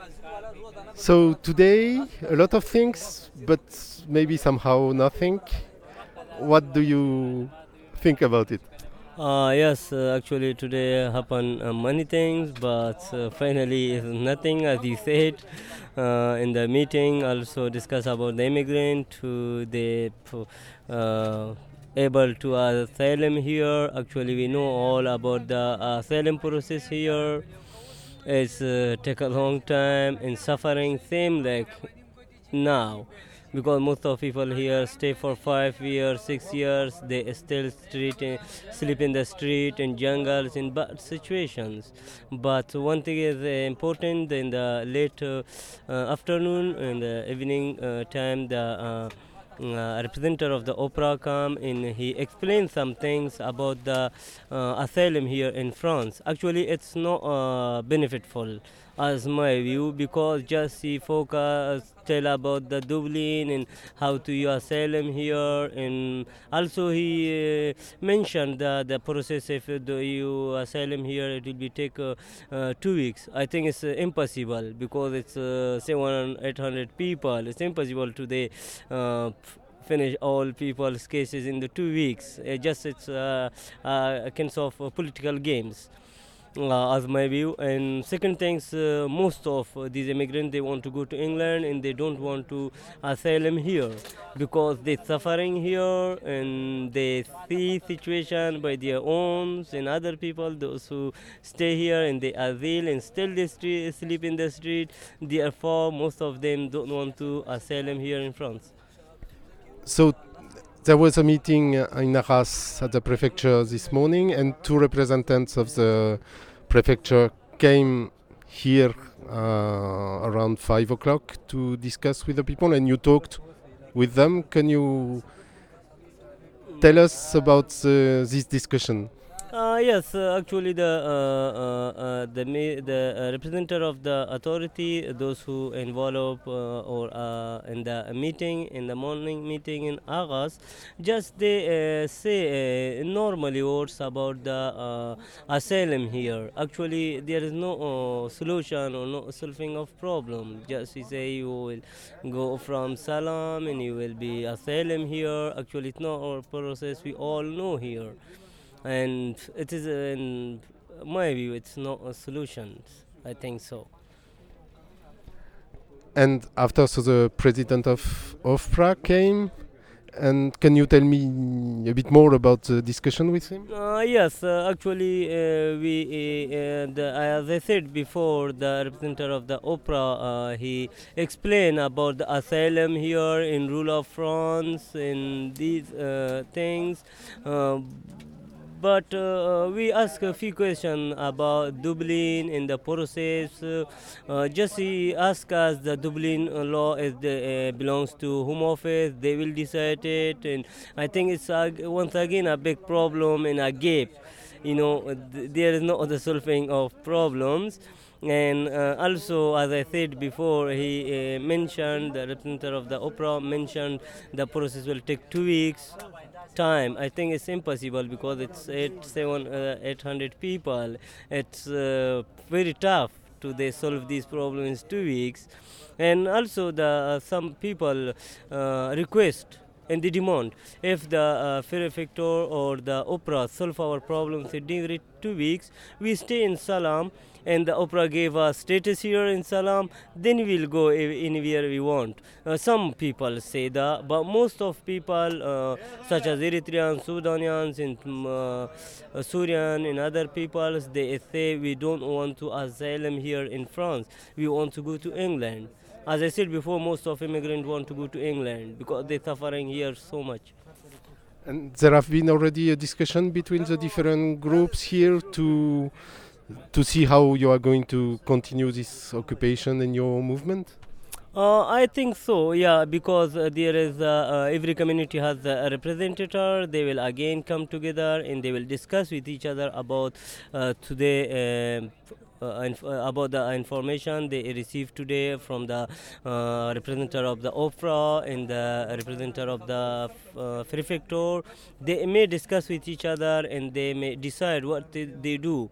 So today, a lot of things, but maybe somehow nothing. What do you think about it? Yes, actually today happened many things, but finally is nothing as you said. In the meeting, also discuss about the immigrant who uh, able to asylum here. Actually, we know all about the asylum process here. It's take a long time and suffering same like now, because most of people here stay for 5 years 6 years, they still sleep in the street in jungles in bad situations. But one thing is important in the late afternoon and the evening time, the representative of the opera come and he explained some things about the asylum here in France. Actually, it's not benefitful as my view, because just he focus tell about the Dublin and how to you asylum here, and also he mentioned the process. If you asylum here, it will be take 2 weeks. I think it's impossible, because it's 700 800 people. It's impossible today finish all people's cases in the 2 weeks. Just it's a kind of political games, as my view. And second things, most of these immigrants, they want to go to England and they don't want to asylum here, because they suffering here and they see situation by their own and other people, those who stay here and they asile and still they sleep in the street. Therefore most of them don't want to asylum here in France. So there was a meeting in Arras at the prefecture this morning, and two representatives of the prefecture came here around 5 o'clock to discuss with the people, and you talked with them. Can you tell us about this discussion? Yes, actually, the representative of the authority, those who involve or in the meeting in the morning meeting in August, just they say normally words about the asylum here. Actually, there is no solution or no solving of problem. Just we say you will go from Salam and you will be asylum here. Actually, it's not our process. We all know here, and it is in my view it's not a solution. I think so. And after, so the president of OFPRA came, and can you tell me a bit more about the discussion with him? Yes, actually, as I said before, the representative of the opera, he explained about the asylum here in rule of France and these things. Uh, but we ask a few questions about Dublin in the process. Just he ask us the Dublin law is belongs to Home Office. They will decide it, and I think it's once again a big problem and a gap. There is no other solving of problems. And also, as I said before, he mentioned, the representative of the opera mentioned the process will take 2 weeks time. I think it's impossible, because it's 800 people. It's very tough to they solve these problems in 2 weeks. And also the some people request and they demand, if the prefecture or the opera solve our problems in during 2 weeks, we stay in Salam, and the opera gave us status here in Salam, then we'll go anywhere we want. Some people say that, but most of people, such as Eritreans, Sudanians, and Syrian and other peoples, they say we don't want to asylum here in France. We want to go to England. As I said before, most of immigrants want to go to England because they're suffering here so much. And there have been already a discussion between the different groups here to see how you are going to continue this occupation in your movement. I think so, yeah, because there is every community has a representative. They will again come together and they will discuss with each other about today. About the information they received today from the representative of the opera and the representative of the prefecture. They may discuss with each other and they may decide what they do.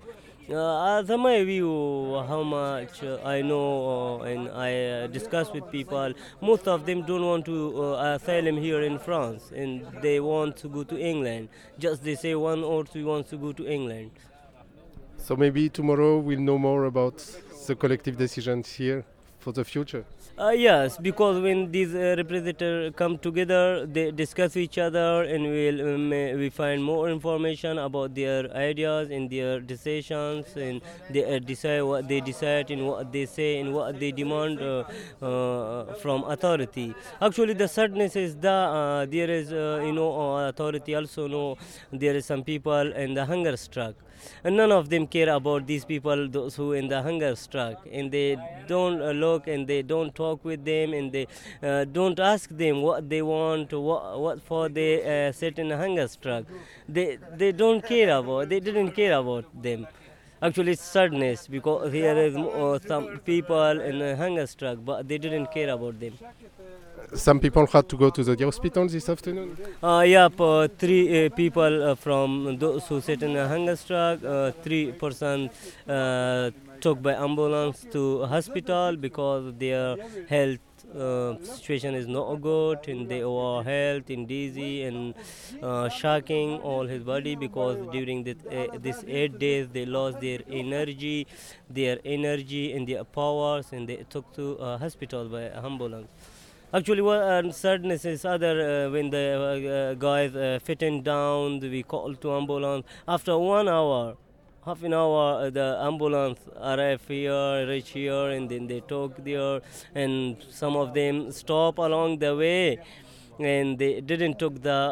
As my view, how much I know and I discuss with people, most of them don't want to asylum here in France, and they want to go to England. Just they say one or two wants to go to England. So maybe tomorrow we'll know more about the collective decisions here for the future. Yes, because when these representatives come together, they discuss each other, and we find more information about their ideas and their decisions, and they decide what they decide and what they say and what they demand from authority. Actually, the sadness is that there is, authority also know there is some people in the hunger struck. And none of them care about these people, those who in the hunger struck, and they don't look and they don't talk with them, and they don't ask them what they want, what for they sit in a hunger struck. They don't care about. They didn't care about them. Actually, it's sadness because here is some people in a hunger struck, but they didn't care about them. Some people had to go to the hospital this afternoon. Three people from those who sit in a hunger strike. 3 person took by ambulance to hospital because their health situation is not good, and they were health and dizzy and shocking all his body because during this 8 days they lost their energy and their powers, and they took to hospital by ambulance. Actually, what sadness is other when the guys fitting down, we call to ambulance. After 1 hour, half an hour, the ambulance arrive here, reach here, and then they talk there, and some of them stop along the way, and they didn't took the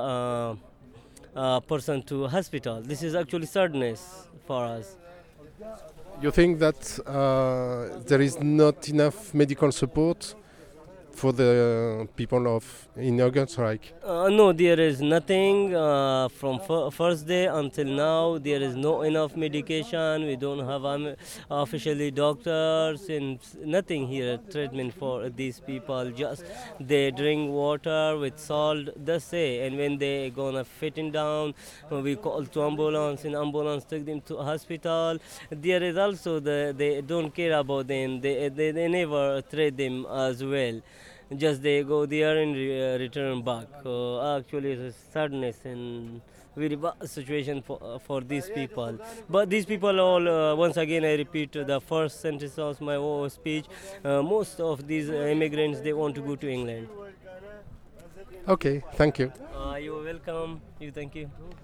person to hospital. This is actually sadness for us. You think that there is not enough medical support for the people of in hunger strike? No, there is nothing from first day until now. There is no enough medication. We don't have officially doctors and nothing here treatment for these people. Just they drink water with salt. That's it. And when they gonna fitting down, we call to ambulance, and ambulance take them to hospital. There is also they don't care about them. They never treat them as well. Just they go there and return back. Actually, it's a sadness and very bad situation for these people. But these people all, once again, I repeat the first sentence of my whole speech. Most of these immigrants they want to go to England. Okay, thank you. You're welcome. Thank you.